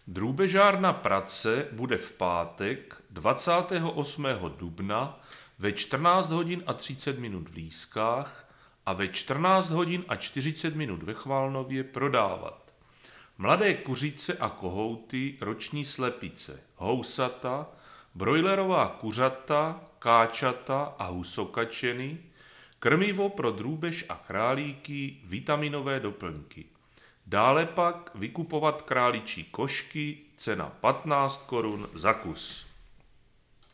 Drůbežárna Prace bude v pátek 28. dubna ve 14 hodin a 30 minut v Lískách a ve 14 hodin a 40 minut ve Chvalnově prodávat mladé kuřice a kohouty, roční slepice, housata, brojlerová kuřata, káčata a husokačeny, krmivo pro drůbež a králíky, vitaminové doplňky. Dále pak vykupovat králičí košky, cena 15 korun za kus.